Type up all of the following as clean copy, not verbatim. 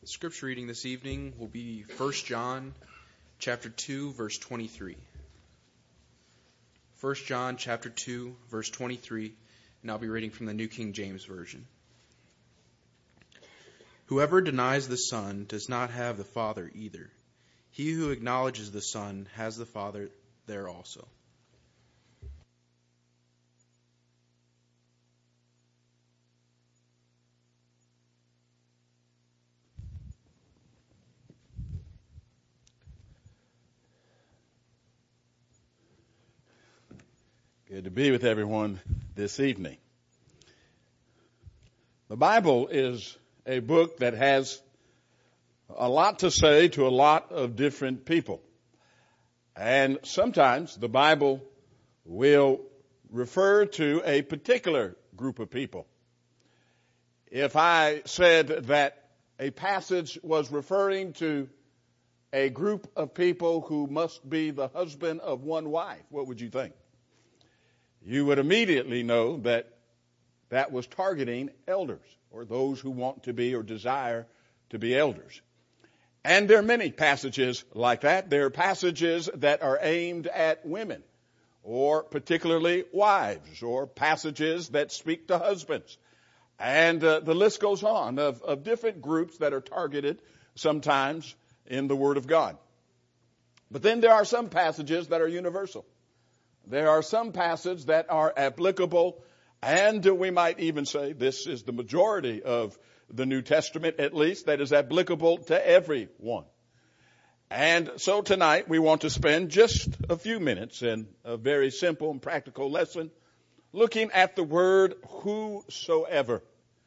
The scripture reading this evening will be 1 John chapter 2, verse 23. 1 John chapter 2, verse 23, and I'll be reading from the New King James Version. Whoever denies the Son does not have the Father either. He who acknowledges the Son has the Father there also. Good to be with everyone this evening. The Bible is a book that has a lot to say to a lot of different people. And sometimes the Bible will refer to a particular group of people. If I said that a passage was referring to a group of people who must be the husband of one wife, what would you think? You would immediately know that that was targeting elders or those who want to be or desire to be elders. And there are many passages like that. There are passages that are aimed at women or particularly wives or passages that speak to husbands. And the list goes on of different groups that are targeted sometimes in the Word of God. But then there are some passages that are universal. There are some passages that are applicable, and we might even say this is the majority of the New Testament, at least, that is applicable to everyone. And so tonight we want to spend just a few minutes in a very simple and practical lesson looking at the word whosoever.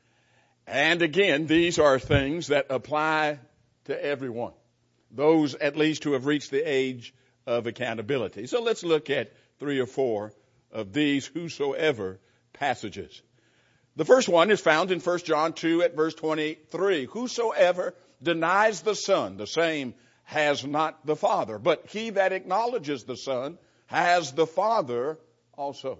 And again, these are things that apply to everyone, those at least who have reached the age of accountability. So let's look at 3 or 4 of these whosoever passages. The first one is found in 1 John 2 at verse 23. Whosoever denies the Son, the same has not the Father. But he that acknowledges the Son has the Father also.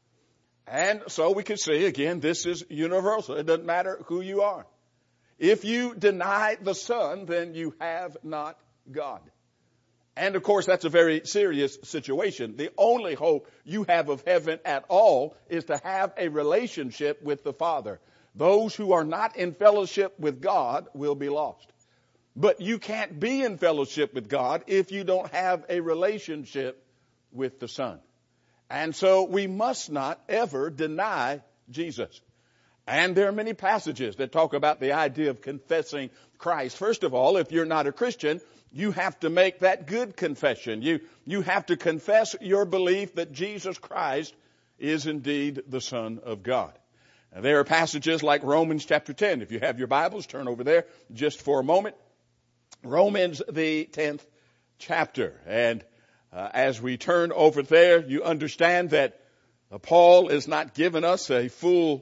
And so we can see, again, this is universal. It doesn't matter who you are. If you deny the Son, then you have not God. And of course, that's a very serious situation. The only hope you have of heaven at all is to have a relationship with the Father. Those who are not in fellowship with God will be lost. But you can't be in fellowship with God if you don't have a relationship with the Son. And so we must not ever deny Jesus. And there are many passages that talk about the idea of confessing Christ. First of all, if you're not a Christian, you have to make that good confession. You have to confess your belief that Jesus Christ is indeed the Son of God. Now, there are passages like Romans chapter 10. If you have your Bibles, turn over there just for a moment. Romans, the 10th chapter. And as we turn over there, you understand that Paul is not giving us a full,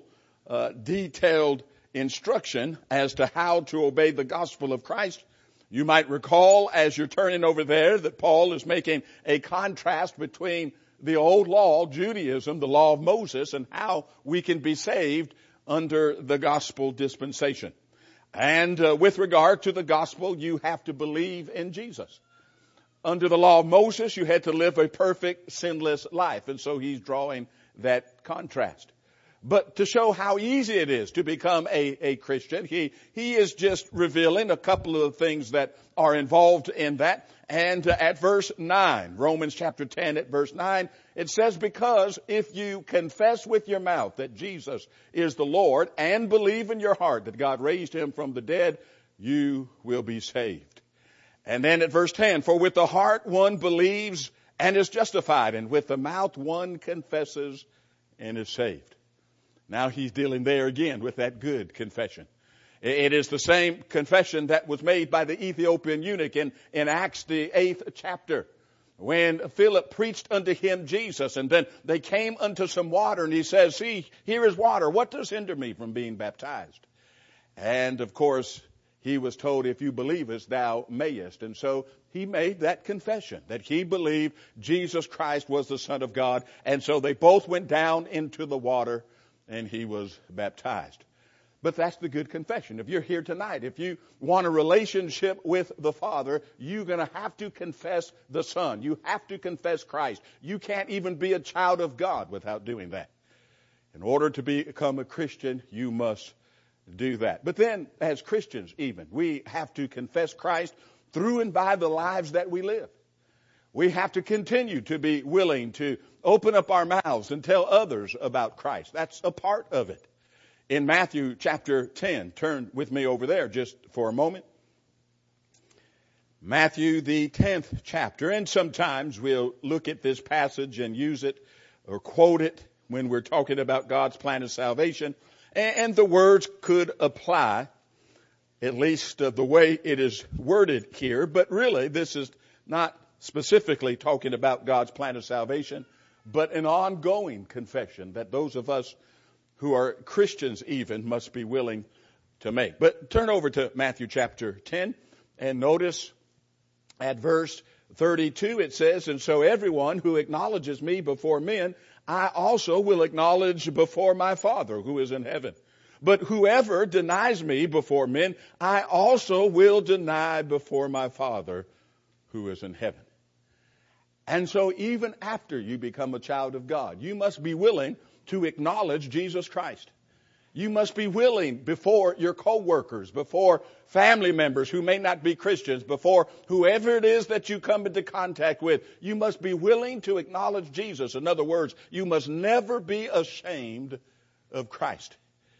detailed instruction as to how to obey the gospel of Christ. You might recall as you're turning over there that Paul is making a contrast between the old law, Judaism, the law of Moses, and how we can be saved under the gospel dispensation. And with regard to the gospel, you have to believe in Jesus. Under the law of Moses, you had to live a perfect, sinless life. And so he's drawing that contrast. But to show how easy it is to become a Christian, he is just revealing a couple of things that are involved in that. And at verse 9, Romans chapter 10 at verse 9, it says, because if you confess with your mouth that Jesus is the Lord and believe in your heart that God raised him from the dead, you will be saved. And then at verse 10, for with the heart one believes and is justified, and with the mouth one confesses and is saved. Now he's dealing there again with that good confession. It is the same confession that was made by the Ethiopian eunuch in Acts the 8th chapter, when Philip preached unto him Jesus, and then they came unto some water, and he says, see, here is water. What does hinder me from being baptized? And of course, he was told, if you believest, thou mayest. And so he made that confession that he believed Jesus Christ was the Son of God. And so they both went down into the water and he was baptized. But that's the good confession. If you're here tonight, if you want a relationship with the Father, you're going to have to confess the Son. You have to confess Christ. You can't even be a child of God without doing that. In order to become a Christian, you must do that. But then, as Christians even, we have to confess Christ through and by the lives that we live. We have to continue to be willing to open up our mouths and tell others about Christ. That's a part of it. In Matthew chapter 10, turn with me over there just for a moment. Matthew, the 10th chapter, and sometimes we'll look at this passage and use it or quote it when we're talking about God's plan of salvation. And the words could apply, at least the way it is worded here, but really this is not specifically talking about God's plan of salvation, but an ongoing confession that those of us who are Christians even must be willing to make. But turn over to Matthew chapter 10 and notice at verse 32 it says, "And so everyone who acknowledges me before men, I also will acknowledge before my Father who is in heaven. But whoever denies me before men, I also will deny before my Father who is in heaven." And so even after you become a child of God, you must be willing to acknowledge Jesus Christ. You must be willing before your co-workers, before family members who may not be Christians, before whoever it is that you come into contact with, you must be willing to acknowledge Jesus. In other words, you must never be ashamed of Christ.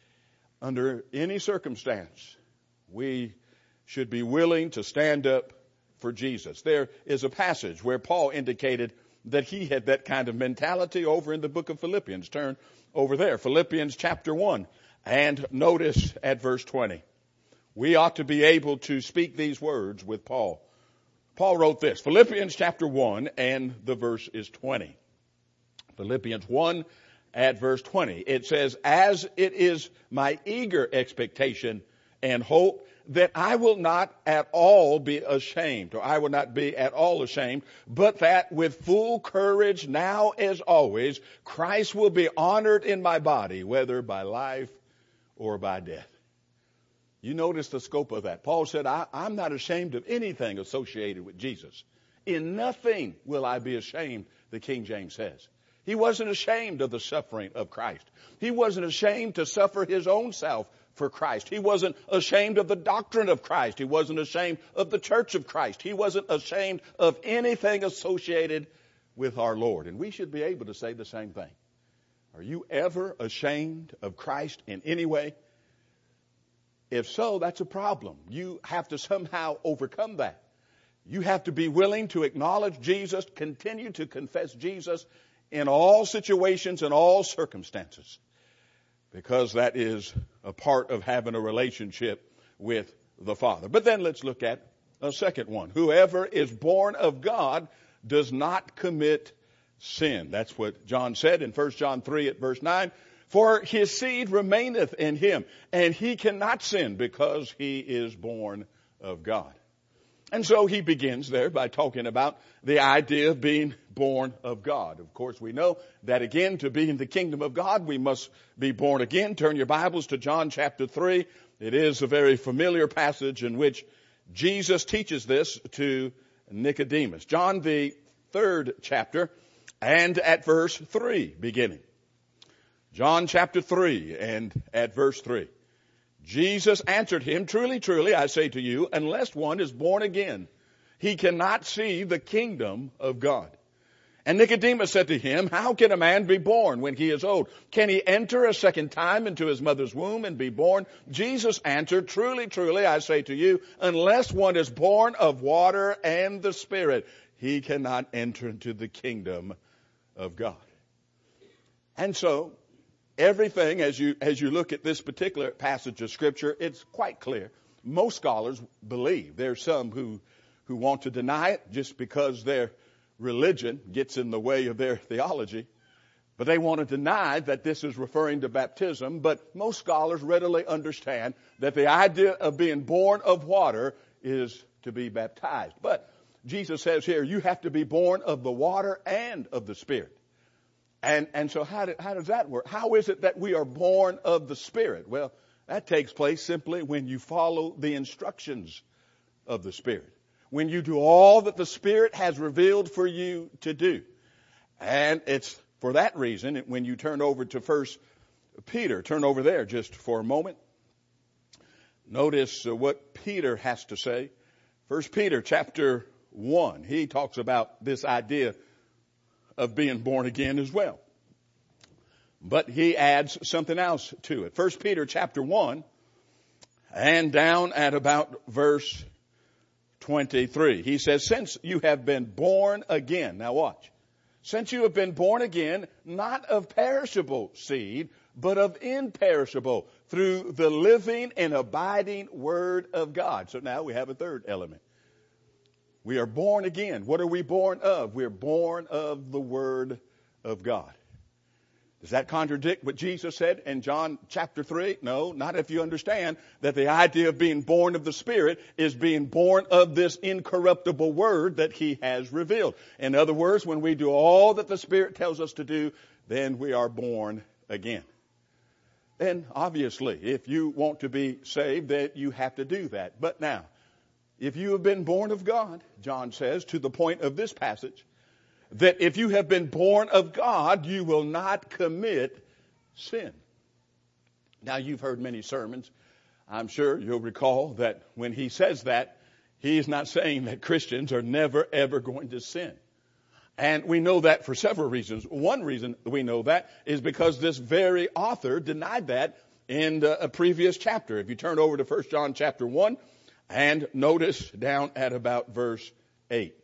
Under any circumstance, we should be willing to stand up for Jesus. There is a passage where Paul indicated that he had that kind of mentality over in the book of Philippians. Turn over there. Philippians chapter 1. And notice at verse 20. We ought to be able to speak these words with Paul. Paul wrote this. Philippians chapter 1 and the verse is 20. Philippians 1 at verse 20. It says, "As it is my eager expectation and hope that I will not at all be ashamed," or I will not be at all ashamed, "but that with full courage now as always, Christ will be honored in my body, whether by life or by death." You notice the scope of that. Paul said, I'm not ashamed of anything associated with Jesus. In nothing will I be ashamed, the King James says. He wasn't ashamed of the suffering of Christ. He wasn't ashamed to suffer his own self for Christ. He wasn't ashamed of the doctrine of Christ. He wasn't ashamed of the church of Christ. He wasn't ashamed of anything associated with our Lord. And we should be able to say the same thing. Are you ever ashamed of Christ in any way? If so, that's a problem. You have to somehow overcome that. You have to be willing to acknowledge Jesus, continue to confess Jesus in all situations and all circumstances, because that is a part of having a relationship with the Father. But then let's look at a second one. Whoever is born of God does not commit sin. That's what John said in 1 John 3 at verse 9. "For his seed remaineth in him, and he cannot sin because he is born of God." And so he begins there by talking about the idea of being born of God. Of course, we know that again, to be in the kingdom of God, we must be born again. Turn your Bibles to John chapter 3. It is a very familiar passage in which Jesus teaches this to Nicodemus. John, the 3rd chapter, and at verse 3 beginning. John chapter 3 and at verse 3. Jesus answered him, "Truly, truly, I say to you, unless one is born again, he cannot see the kingdom of God." And Nicodemus said to him, "How can a man be born when he is old? Can he enter a second time into his mother's womb and be born?" Jesus answered, "Truly, truly, I say to you, unless one is born of water and the Spirit, he cannot enter into the kingdom of God." And so, everything, as you look at this particular passage of Scripture, it's quite clear. Most scholars believe. There's some who want to deny it just because their religion gets in the way of their theology. But they want to deny that this is referring to baptism. But most scholars readily understand that the idea of being born of water is to be baptized. But Jesus says here, you have to be born of the water and of the Spirit. And so how does that work? How is it that we are born of the Spirit? Well, That takes place simply when you follow the instructions of the Spirit. When you do all that the Spirit has revealed for you to do. And it's for that reason, when you turn over to 1 Peter, turn over there just for a moment. Notice what Peter has to say. 1 Peter chapter 1, he talks about this idea of being born again as well. But he adds something else to it. 1 Peter chapter 1 and down at about verse 23. He says, since you have been born again. Now watch. Since you have been born again, not of perishable seed, but of imperishable, through the living and abiding Word of God. So now we have a third element. We are born again. What are we born of? We're born of the Word of God. Does that contradict what Jesus said in John chapter 3? No, not if you understand that the idea of being born of the Spirit is being born of this incorruptible Word that He has revealed. In other words, when we do all that the Spirit tells us to do, then we are born again. And obviously, if you want to be saved, then you have to do that. But now, if you have been born of God, John says, to the point of this passage, that if you have been born of God, you will not commit sin. Now, you've heard many sermons. I'm sure you'll recall that when he says that, he's not saying that Christians are never, ever going to sin. And we know that for several reasons. One reason we know that is because this very author denied that in a previous chapter. If you turn over to 1 John chapter 1 and notice down at about verse 8.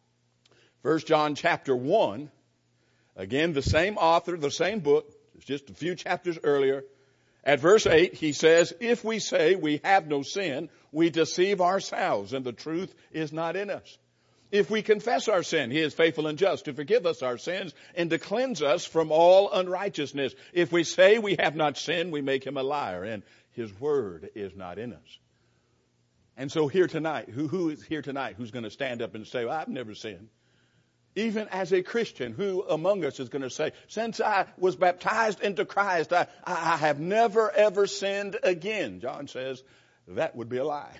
1 John chapter 1, again, the same author, the same book, it's just a few chapters earlier. At verse 8, he says, if we say we have no sin, we deceive ourselves, and the truth is not in us. If we confess our sin, He is faithful and just to forgive us our sins and to cleanse us from all unrighteousness. If we say we have not sinned, we make Him a liar, and His word is not in us. And so here tonight, who is here tonight who's going to stand up and say, well, I've never sinned? Even as a Christian, who among us is going to say, since I was baptized into Christ, I have never, ever sinned again? John says that would be a lie.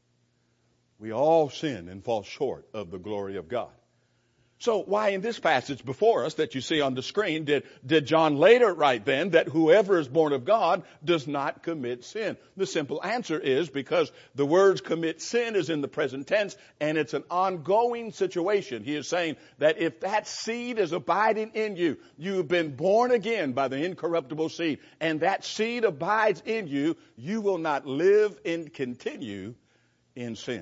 We all sin and fall short of the glory of God. So why in this passage before us that you see on the screen did John later write then that whoever is born of God does not commit sin? The simple answer is because the words commit sin is in the present tense and it's an ongoing situation. He is saying that if that seed is abiding in you, you've been born again by the incorruptible seed, and that seed abides in you, you will not live and continue in sin.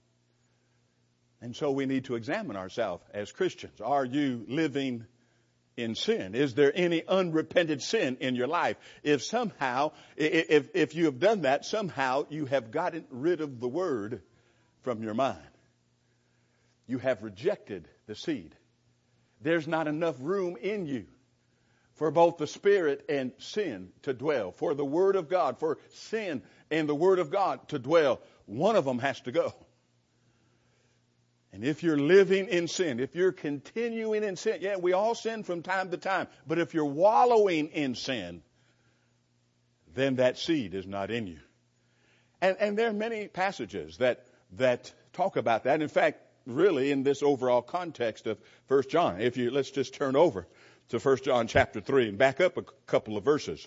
And so we need to examine ourselves as Christians. Are you living in sin? Is there any unrepented sin in your life? If somehow, if you have done that, somehow you have gotten rid of the Word from your mind. You have rejected the seed. There's not enough room in you for both the Spirit and sin to dwell. For the Word of God, for sin and the Word of God to dwell. One of them has to go. And if you're living in sin, if you're continuing in sin, yeah, we all sin from time to time. But if you're wallowing in sin, then that seed is not in you. And there are many passages that talk about that. In fact, really in this overall context of 1 John, let's just turn over to 1 John chapter 3 and back up a couple of verses.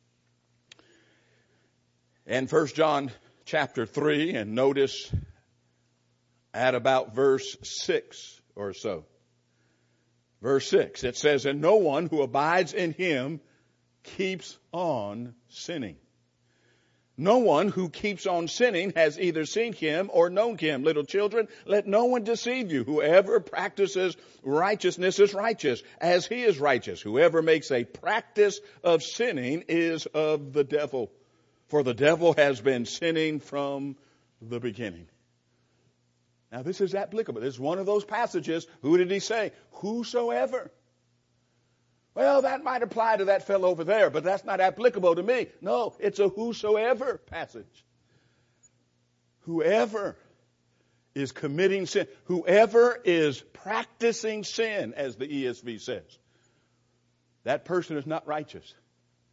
And 1 John chapter 3, and notice at about verse 6 or so. Verse 6, it says, and no one who abides in Him keeps on sinning. No one who keeps on sinning has either seen Him or known Him. Little children, let no one deceive you. Whoever practices righteousness is righteous, as He is righteous. Whoever makes a practice of sinning is of the devil. For the devil has been sinning from the beginning. Now this is applicable. This is one of those passages. Who did He say? Whosoever. Well, that might apply to that fellow over there, but that's not applicable to me. No, it's a whosoever passage. Whoever is committing sin, whoever is practicing sin, as the ESV says, that person is not righteous.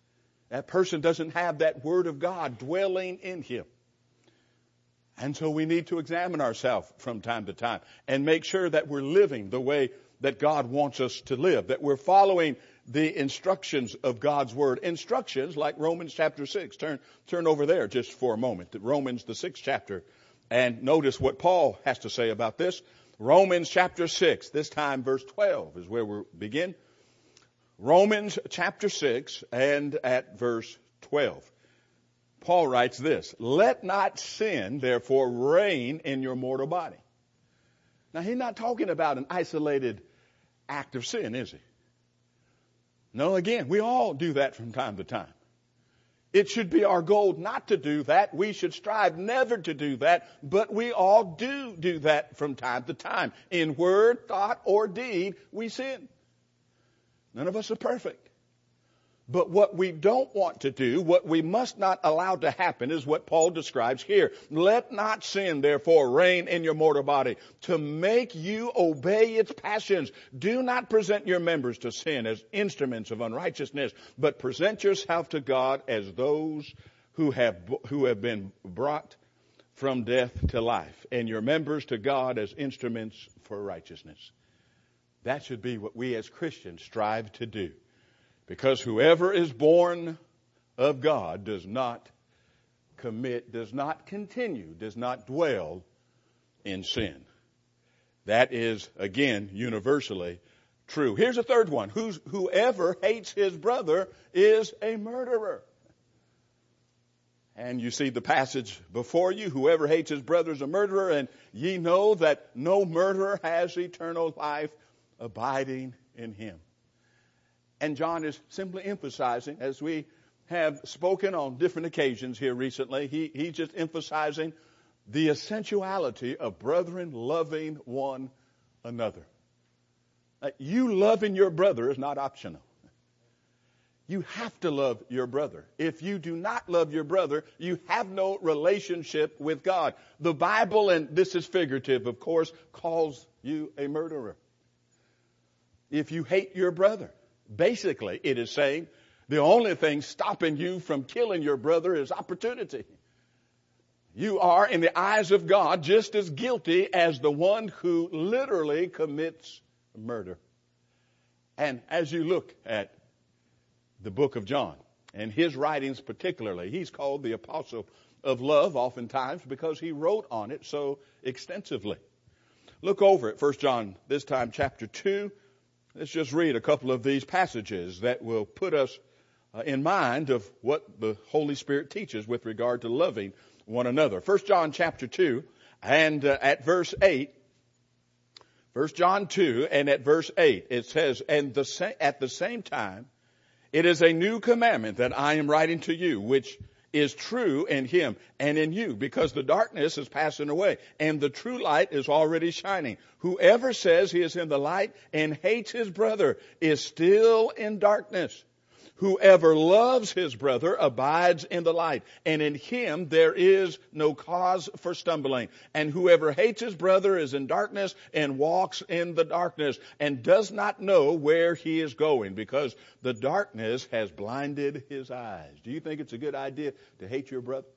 That person doesn't have that Word of God dwelling in him. And so we need to examine ourselves from time to time and make sure that we're living the way that God wants us to live, that we're following the instructions of God's Word. Instructions like Romans chapter 6. Turn over there just for a moment. Romans, the 6th chapter. And notice what Paul has to say about this. Romans chapter 6, this time verse 12 is where we'll begin. Romans chapter 6 and at verse 12. Paul writes this, let not sin, therefore, reign in your mortal body. Now, he's not talking about an isolated act of sin, is he? No, again, we all do that from time to time. It should be our goal not to do that. We should strive never to do that, but we all do that from time to time. In word, thought, or deed, we sin. None of us are perfect. But what we don't want to do, what we must not allow to happen is what Paul describes here. Let not sin, therefore, reign in your mortal body to make you obey its passions. Do not present your members to sin as instruments of unrighteousness, but present yourself to God as those who have been brought from death to life, and your members to God as instruments for righteousness. That should be what we as Christians strive to do. Because whoever is born of God does not commit, does not continue, does not dwell in sin. That is, again, universally true. Here's a third one. Whoever hates his brother is a murderer. And you see the passage before you. Whoever hates his brother is a murderer, and ye know that no murderer has eternal life abiding in him. And John is simply emphasizing, as we have spoken on different occasions here recently, he's just emphasizing the essentiality of brethren loving one another. You loving your brother is not optional. You have to love your brother. If you do not love your brother, you have no relationship with God. The Bible, and this is figurative, of course, calls you a murderer. If you hate your brother. Basically, it is saying the only thing stopping you from killing your brother is opportunity. You are, in the eyes of God, just as guilty as the one who literally commits murder. And as you look at the book of John, and his writings particularly, he's called the apostle of love oftentimes because he wrote on it so extensively. Look over at 1 John, this time chapter 2. Let's just read a couple of these passages that will put us in mind of what the Holy Spirit teaches with regard to loving one another. 1 John chapter 2 and at verse 8, 1 John 2 and at verse 8, it says, and at the same time, it is a new commandment that I am writing to you, which is true in him and in you, because the darkness is passing away and the true light is already shining. Whoever says he is in the light and hates his brother is still in darkness. Whoever loves his brother abides in the light, and in him there is no cause for stumbling. And whoever hates his brother is in darkness and walks in the darkness and does not know where he is going, because the darkness has blinded his eyes. Do you think it's a good idea to hate your brother?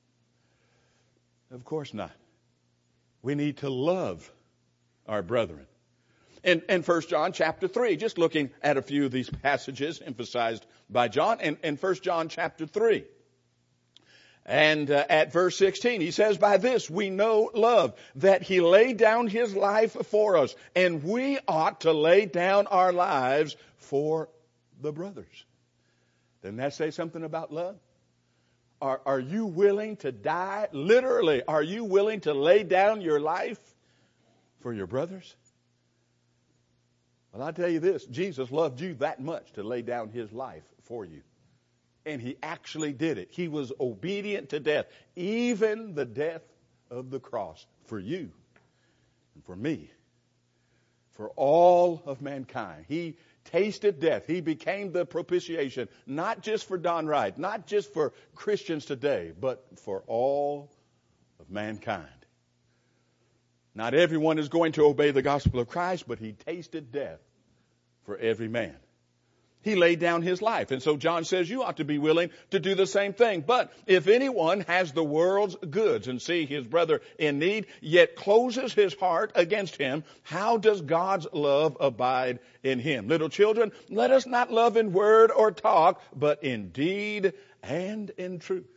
Of course not. We need to love our brethren. In 1 John chapter 3, just looking at a few of these passages emphasized by John, in 1 John chapter 3. And at verse 16, he says, by this we know love, that he laid down his life for us, and we ought to lay down our lives for the brothers. Doesn't that say something about love? Are you willing to die? Literally, are you willing to lay down your life for your brothers? Well, I'll tell you this, Jesus loved you that much to lay down his life for you. And he actually did it. He was obedient to death, even the death of the cross, for you and for me, for all of mankind. He tasted death. He became the propitiation, not just for Don Wright, not just for Christians today, but for all of mankind. Not everyone is going to obey the gospel of Christ, but he tasted death for every man. He laid down his life. And so John says you ought to be willing to do the same thing. But if anyone has the world's goods and see his brother in need, yet closes his heart against him, how does God's love abide in him? Little children, let us not love in word or talk, but in deed and in truth.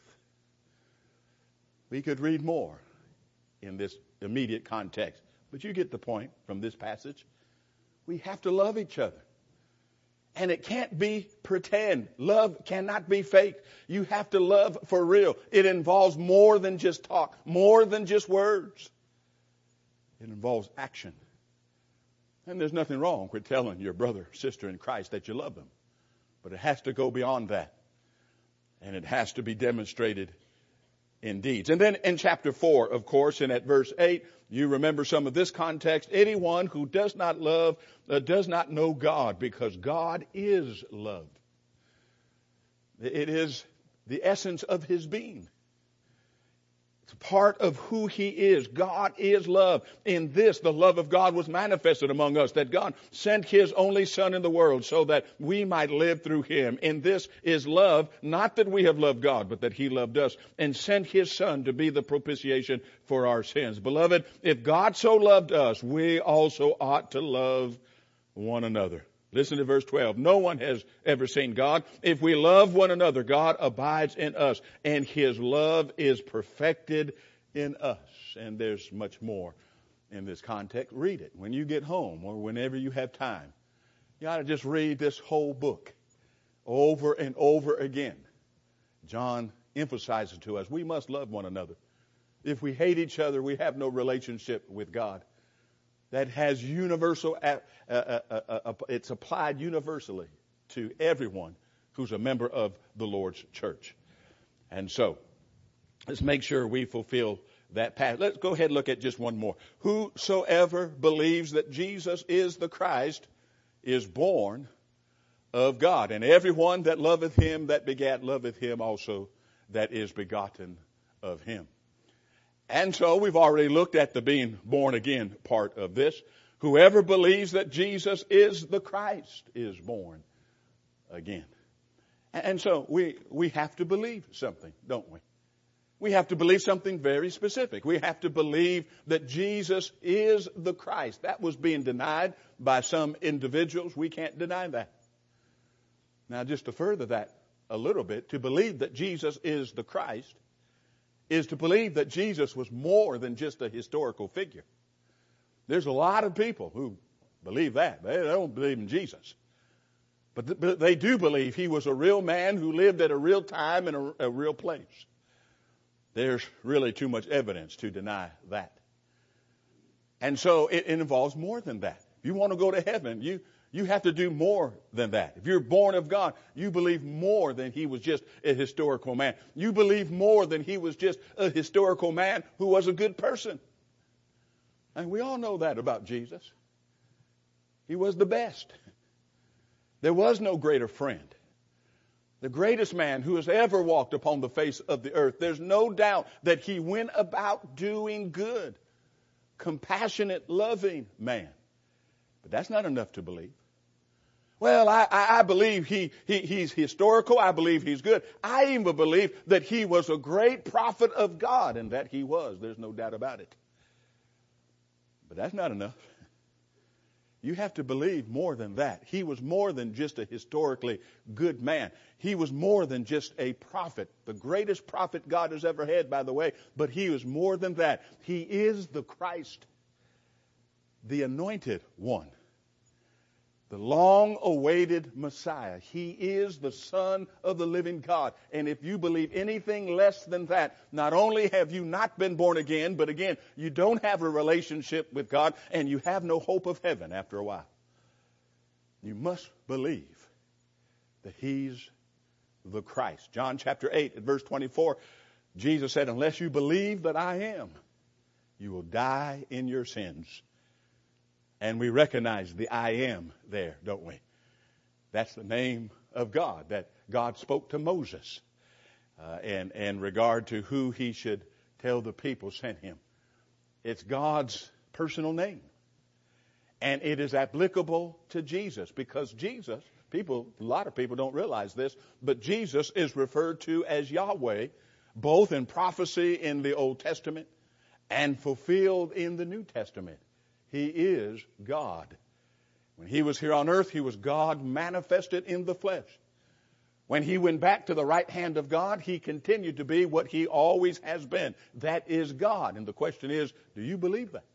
We could read more in this immediate context, but you get the point from this passage. We have to love each other. And it can't be pretend. Love cannot be fake. You have to love for real. It involves more than just talk, more than just words. It involves action. And there's nothing wrong with telling your brother or sister in Christ that you love them. But it has to go beyond that. And it has to be demonstrated in deeds. And then in chapter 4, of course, and at verse 8, you remember some of this context. Anyone who does not love does not know God, because God is love. It is the essence of his being. It's part of who he is. God is love. In this, the love of God was manifested among us, that God sent his only Son in the world so that we might live through him. In this is love, not that we have loved God, but that he loved us and sent his Son to be the propitiation for our sins. Beloved, if God so loved us, we also ought to love one another. Listen to verse 12. No one has ever seen God. If we love one another, God abides in us, and his love is perfected in us. And there's much more in this context. Read it when you get home or whenever you have time. You ought to just read this whole book over and over again. John emphasizes to us, we must love one another. If we hate each other, we have no relationship with God. That has universal, it's applied universally to everyone who's a member of the Lord's church. And so, let's make sure we fulfill that path. Let's go ahead and look at just one more. Whosoever believes that Jesus is the Christ is born of God. And everyone that loveth him that begat loveth him also that is begotten of him. And so we've already looked at the being born again part of this. Whoever believes that Jesus is the Christ is born again. And so we have to believe something, don't we? We have to believe something very specific. We have to believe that Jesus is the Christ. That was being denied by some individuals. We can't deny that. Now, just to further that a little bit, to believe that Jesus is the Christ is to believe that Jesus was more than just a historical figure. There's a lot of people who believe that. They don't believe in Jesus. But they do believe he was a real man who lived at a real time and a real place. There's really too much evidence to deny that. And so it involves more than that. If you want to go to heaven, you have to do more than that. If you're born of God, you believe more than he was just a historical man. You believe more than he was just a historical man who was a good person. And we all know that about Jesus. He was the best. There was no greater friend. The greatest man who has ever walked upon the face of the earth. There's no doubt that he went about doing good. Compassionate, loving man. But that's not enough to believe. Well, I believe he's historical. I believe he's good. I even believe that he was a great prophet of God, and that he was. There's no doubt about it. But that's not enough. You have to believe more than that. He was more than just a historically good man. He was more than just a prophet. The greatest prophet God has ever had, by the way. But he was more than that. He is the Christ, the anointed one. The long-awaited Messiah. He is the Son of the living God. And if you believe anything less than that, not only have you not been born again, but again, you don't have a relationship with God, and you have no hope of heaven after a while. You must believe that he's the Christ. John chapter 8 at verse 24, Jesus said, unless you believe that I am, you will die in your sins. And we recognize the I am there, don't we? That's the name of God that God spoke to Moses in regard to who he should tell the people sent him. It's God's personal name. And it is applicable to Jesus because Jesus A lot of people don't realize this, but Jesus is referred to as Yahweh, both in prophecy in the Old Testament and fulfilled in the New Testament. He is God. When he was here on earth, he was God manifested in the flesh. When he went back to the right hand of God, he continued to be what he always has been. That is God. And the question is, do you believe that?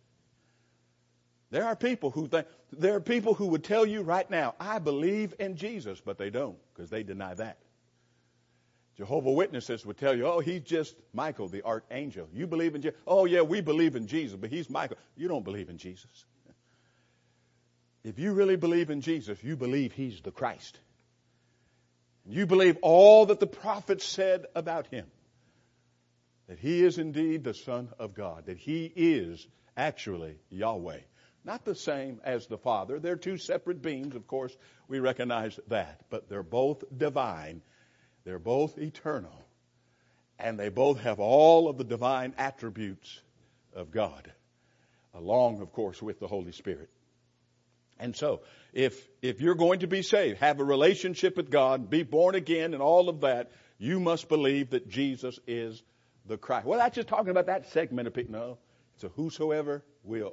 There are people who would tell you right now, I believe in Jesus, but they don't, because they deny that. Jehovah's Witnesses would tell you, oh, he's just Michael, the archangel. You believe in Jesus? Oh, yeah, we believe in Jesus, but he's Michael. You don't believe in Jesus. If you really believe in Jesus, you believe he's the Christ. You believe all that the prophets said about him, that he is indeed the Son of God, that he is actually Yahweh. Not the same as the Father. They're two separate beings, of course, we recognize that, but they're both divine. They're both eternal, and they both have all of the divine attributes of God, along, of course, with the Holy Spirit. And so, if you're going to be saved, have a relationship with God, be born again and all of that, you must believe that Jesus is the Christ. Well, that's just talking about that segment of people. No, it's a whosoever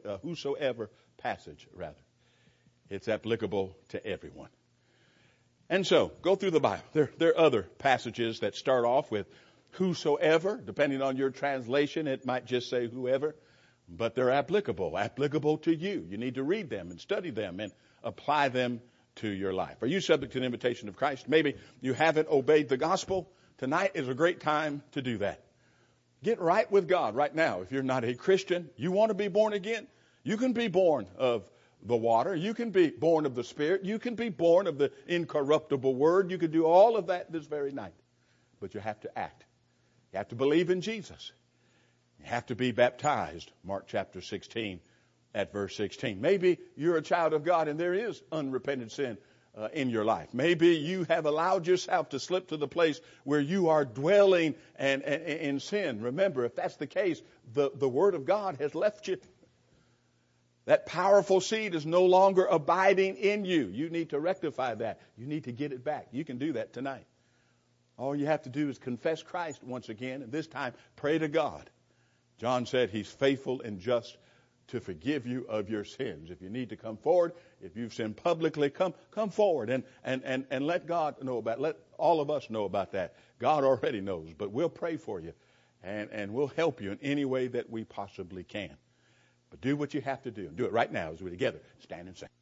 passage, rather. It's applicable to everyone. And so, go through the Bible. There are other passages that start off with whosoever. Depending on your translation, it might just say whoever. But they're applicable to you. You need to read them and study them and apply them to your life. Are you subject to the invitation of Christ? Maybe you haven't obeyed the gospel. Tonight is a great time to do that. Get right with God right now. If you're not a Christian, you want to be born again, you can be born of the water. You can be born of the Spirit. You can be born of the incorruptible Word. You can do all of that this very night. But you have to act. You have to believe in Jesus. You have to be baptized. Mark chapter 16 at verse 16. Maybe you're a child of God and there is unrepentant sin in your life. Maybe you have allowed yourself to slip to the place where you are dwelling and in sin. Remember, if that's the case, the Word of God has left you. That powerful seed is no longer abiding in you. You need to rectify that. You need to get it back. You can do that tonight. All you have to do is confess Christ once again, and this time pray to God. John said he's faithful and just to forgive you of your sins. If you need to come forward, if you've sinned publicly, come forward and let God know about it. Let all of us know about that. God already knows, but we'll pray for you and we'll help you in any way that we possibly can. But do what you have to do. Do it right now as we're together. Stand and sing.